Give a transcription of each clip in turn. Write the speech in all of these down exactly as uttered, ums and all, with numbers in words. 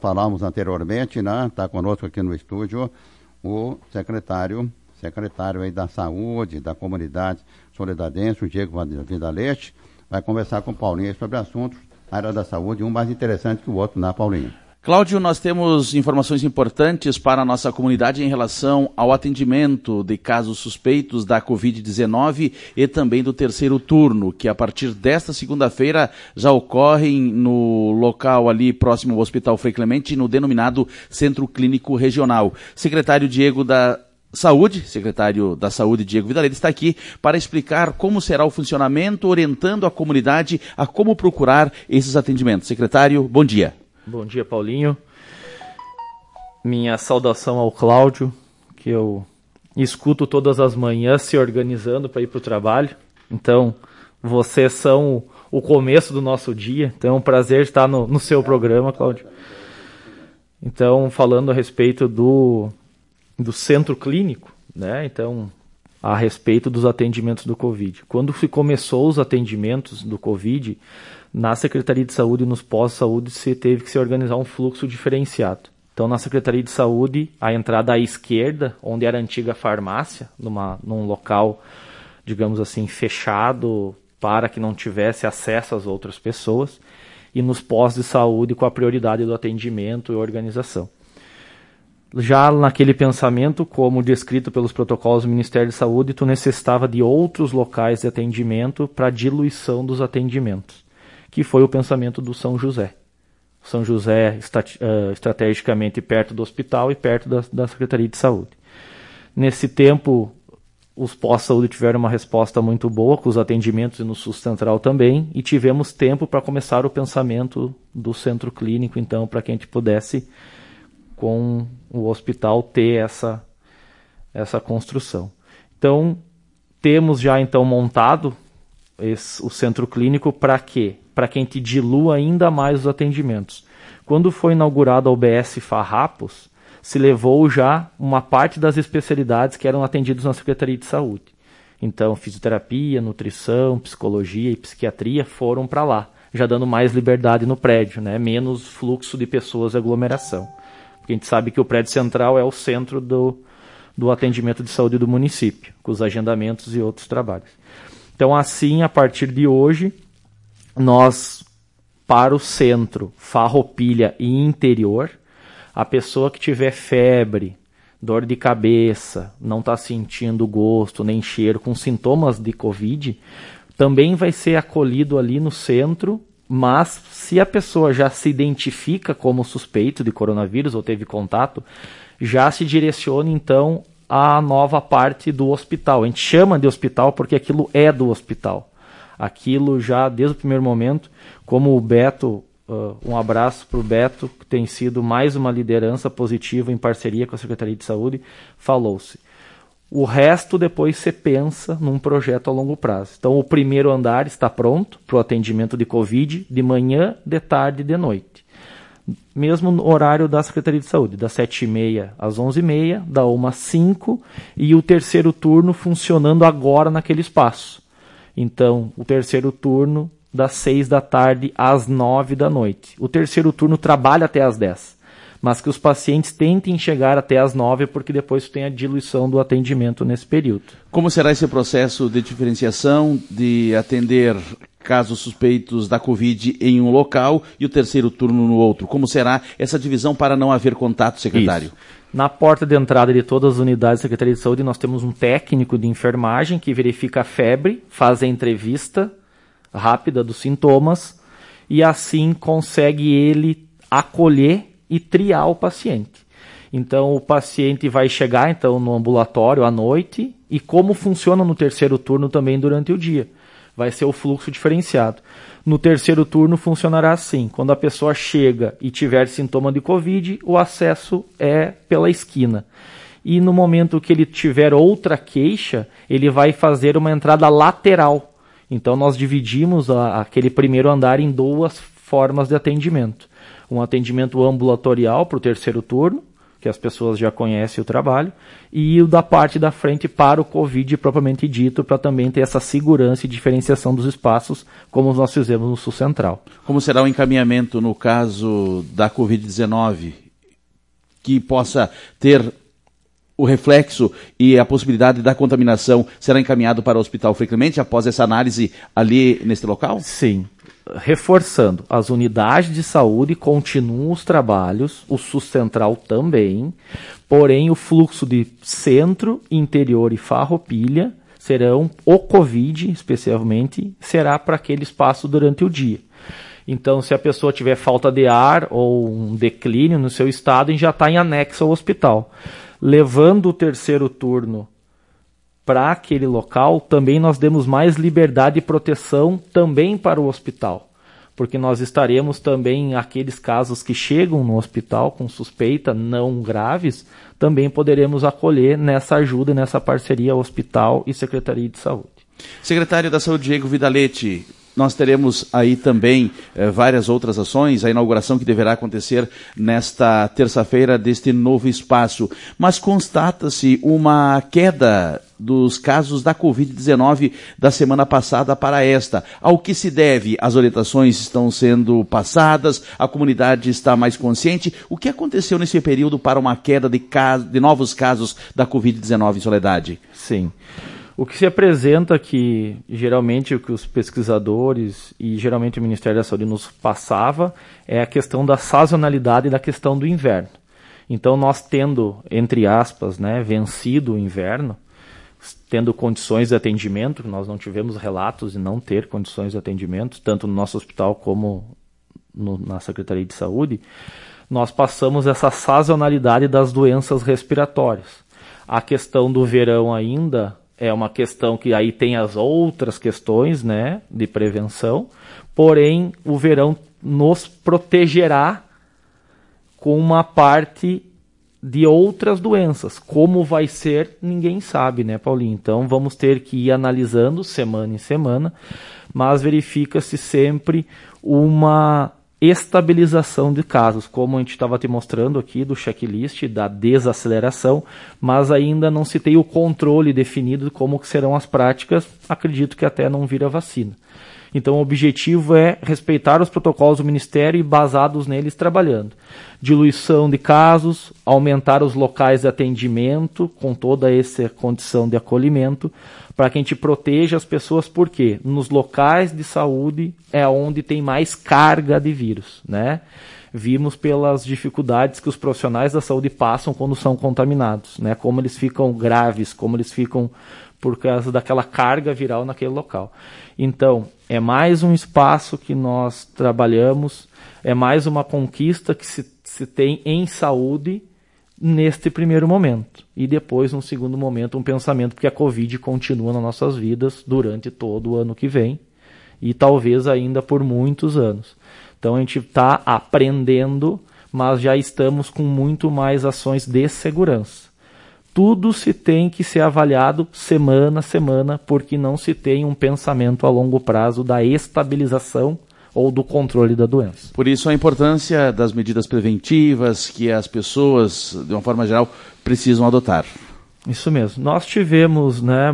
falamos anteriormente, né? Está conosco aqui no estúdio o secretário, secretário aí da Saúde, da Comunidade Solidadense, o Diego Vidalete, vai conversar com o Paulinho sobre assuntos da área da saúde, um mais interessante que o outro, né, Paulinho? Cláudio, nós temos informações importantes para a nossa comunidade em relação ao atendimento de casos suspeitos da covid dezenove e também do terceiro turno, que a partir desta segunda-feira já ocorrem no local ali próximo ao Hospital Frei Clemente, no denominado Centro Clínico Regional. Secretário Diego da Saúde, secretário da Saúde, Diego Vidalete, está aqui para explicar como será o funcionamento, orientando a comunidade a como procurar esses atendimentos. Secretário, bom dia. Bom dia, Paulinho. Minha saudação ao Cláudio, que eu escuto todas as manhãs se organizando para ir para o trabalho. Então, vocês são o começo do nosso dia. Então, é um prazer estar no, no seu programa, Cláudio. Então, falando a respeito do, do centro clínico, né? Então, a respeito dos atendimentos do Covid. Quando se começou os atendimentos do Covid, na Secretaria de Saúde e nos pós-saúde se teve que se organizar um fluxo diferenciado. Então, na Secretaria de Saúde, a entrada à esquerda, onde era a antiga farmácia, numa, num local, digamos assim, fechado, para que não tivesse acesso às outras pessoas, e nos pós de saúde com a prioridade do atendimento e organização. Já naquele pensamento, como descrito pelos protocolos do Ministério de Saúde, tu necessitava de outros locais de atendimento para diluição dos atendimentos, que foi o pensamento do São José. São José estat- uh, estrategicamente perto do hospital e perto da, da Secretaria de Saúde. Nesse tempo, os pós-saúde tiveram uma resposta muito boa com os atendimentos e no SUS Central também, e tivemos tempo para começar o pensamento do centro clínico, então, para que a gente pudesse, com o hospital, ter essa, essa construção. Então, temos já então montado esse, o centro clínico para quê? Para que a gente dilua ainda mais os atendimentos. Quando foi inaugurado a U B S Farrapos, se levou já uma parte das especialidades que eram atendidas na Secretaria de Saúde. Então, fisioterapia, nutrição, psicologia e psiquiatria foram para lá, já dando mais liberdade no prédio, né? Menos fluxo de pessoas e aglomeração. Porque a gente sabe que o prédio central é o centro do, do atendimento de saúde do município, com os agendamentos e outros trabalhos. Então, assim, a partir de hoje, nós, para o centro, Farroupilha e interior, a pessoa que tiver febre, dor de cabeça, não está sentindo gosto nem cheiro, com sintomas de Covid, também vai ser acolhido ali no centro, mas se a pessoa já se identifica como suspeito de coronavírus ou teve contato, já se direciona então à nova parte do hospital. A gente chama de hospital porque aquilo é do hospital. Aquilo já, desde o primeiro momento, como o Beto, uh, um abraço para o Beto, que tem sido mais uma liderança positiva em parceria com a Secretaria de Saúde, falou-se. O resto depois você pensa num projeto a longo prazo. Então o primeiro andar está pronto para o atendimento de Covid, de manhã, de tarde e de noite. Mesmo no horário da Secretaria de Saúde, das sete e meia às onze e meia, da uma às cinco, e o terceiro turno funcionando agora naquele espaço. Então, o terceiro turno das seis da tarde às nove da noite. O terceiro turno trabalha até às dez, mas que os pacientes tentem chegar até às nove, porque depois tem a diluição do atendimento nesse período. Como será esse processo de diferenciação, de atender casos suspeitos da Covid em um local e o terceiro turno no outro? Como será essa divisão para não haver contato, secretário? Isso. Na porta de entrada de todas as unidades da Secretaria de Saúde, nós temos um técnico de enfermagem que verifica a febre, faz a entrevista rápida dos sintomas e assim consegue ele acolher e triar o paciente. Então, o paciente vai chegar então no ambulatório à noite e como funciona no terceiro turno também durante o dia. Vai ser o fluxo diferenciado. No terceiro turno funcionará assim. Quando a pessoa chega e tiver sintoma de Covid, o acesso é pela esquina. E no momento que ele tiver outra queixa, ele vai fazer uma entrada lateral. Então nós dividimos a, aquele primeiro andar em duas formas de atendimento. Um atendimento ambulatorial para o terceiro turno, que as pessoas já conhecem o trabalho, e o da parte da frente para o Covid propriamente dito, para também ter essa segurança e diferenciação dos espaços, como nós fizemos no Sul Central. Como será o encaminhamento no caso da covid dezenove, que possa ter o reflexo e a possibilidade da contaminação? Será encaminhado para o Hospital Frei Clemente após essa análise ali neste local? Sim. Reforçando, as unidades de saúde continuam os trabalhos, o SUS Central também, porém o fluxo de centro, interior e Farroupilha serão, o Covid especialmente, será para aquele espaço durante o dia. Então, se a pessoa tiver falta de ar ou um declínio no seu estado, já está em anexo ao hospital. Levando o terceiro turno para aquele local, também nós demos mais liberdade e proteção também para o hospital, porque nós estaremos também, aqueles casos que chegam no hospital com suspeita não graves, também poderemos acolher nessa ajuda, nessa parceria hospital e Secretaria de Saúde. Secretário da Saúde, Diego Vidaletti, nós teremos aí também eh, várias outras ações, a inauguração que deverá acontecer nesta terça-feira deste novo espaço, mas constata-se uma queda dos casos da covid dezenove da semana passada para esta. Ao que se deve? As orientações estão sendo passadas, a comunidade está mais consciente. O que aconteceu nesse período para uma queda de, casos, de novos casos da covid dezenove em Soledade? Sim. O que se apresenta que, geralmente, o que os pesquisadores e geralmente o Ministério da Saúde nos passava é a questão da sazonalidade e da questão do inverno. Então, nós tendo, entre aspas, né, vencido o inverno, tendo condições de atendimento, nós não tivemos relatos de não ter condições de atendimento, tanto no nosso hospital como no, na Secretaria de Saúde, nós passamos essa sazonalidade das doenças respiratórias. A questão do verão ainda é uma questão que aí tem as outras questões, né, de prevenção, porém o verão nos protegerá com uma parte de outras doenças. Como vai ser, ninguém sabe, né, Paulinho? Então vamos ter que ir analisando semana em semana, mas verifica-se sempre uma estabilização de casos, como a gente estava te mostrando aqui do checklist da desaceleração, mas ainda não se tem o controle definido de como que serão as práticas, acredito que até não vira vacina. Então o objetivo é respeitar os protocolos do Ministério e basados neles trabalhando. Diluição de casos, aumentar os locais de atendimento com toda essa condição de acolhimento, para que a gente proteja as pessoas, porque nos locais de saúde é onde tem mais carga de vírus, né? Vimos pelas dificuldades que os profissionais da saúde passam quando são contaminados, né? Como eles ficam graves, como eles ficam por causa daquela carga viral naquele local. Então, é mais um espaço que nós trabalhamos, é mais uma conquista que se, se tem em saúde neste primeiro momento. E depois, num segundo momento, um pensamento, porque a Covid continua nas nossas vidas durante todo o ano que vem e talvez ainda por muitos anos. Então a gente está aprendendo, mas já estamos com muito mais ações de segurança. Tudo se tem que ser avaliado semana a semana, porque não se tem um pensamento a longo prazo da estabilização ou do controle da doença. Por isso a importância das medidas preventivas que as pessoas, de uma forma geral, precisam adotar. Isso mesmo. Nós tivemos, né,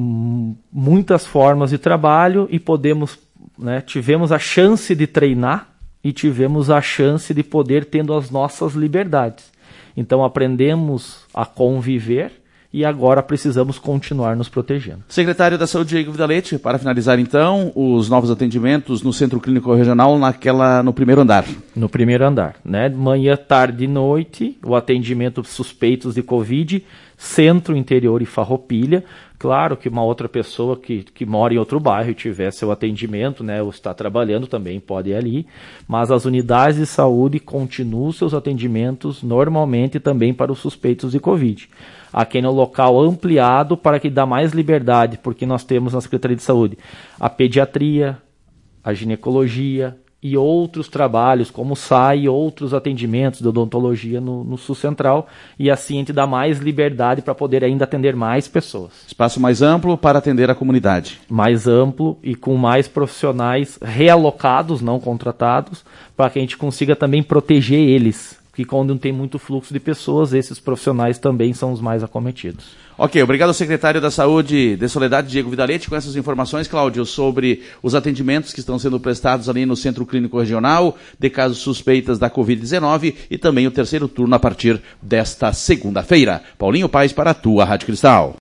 m- muitas formas de trabalho e podemos, né, tivemos a chance de treinar e tivemos a chance de poder tendo as nossas liberdades. Então aprendemos a conviver e agora precisamos continuar nos protegendo. Secretário da Saúde, Diego Vidaletti, para finalizar então, os novos atendimentos no Centro Clínico Regional naquela, no primeiro andar. No primeiro andar, né? Manhã, tarde e noite, o atendimento suspeitos de Covid, Centro, Interior e Farroupilha. Claro que uma outra pessoa que, que mora em outro bairro e tiver seu atendimento, né, ou está trabalhando, também pode ir ali, mas as unidades de saúde continuam seus atendimentos normalmente também para os suspeitos de Covid. Aqui no local ampliado para que dá mais liberdade, porque nós temos na Secretaria de Saúde a pediatria, a ginecologia e outros trabalhos, como S A I e outros atendimentos de odontologia no, no Sul Central, e assim a gente dá mais liberdade para poder ainda atender mais pessoas. Espaço mais amplo para atender a comunidade. Mais amplo e com mais profissionais realocados, não contratados, para que a gente consiga também proteger eles, que quando não tem muito fluxo de pessoas, esses profissionais também são os mais acometidos. Ok, obrigado ao secretário da Saúde de Soledade, Diego Vidalete, com essas informações, Cláudio, sobre os atendimentos que estão sendo prestados ali no Centro Clínico Regional de casos suspeitas da covid dezenove e também o terceiro turno a partir desta segunda-feira. Paulinho Paes para a tua Rádio Cristal.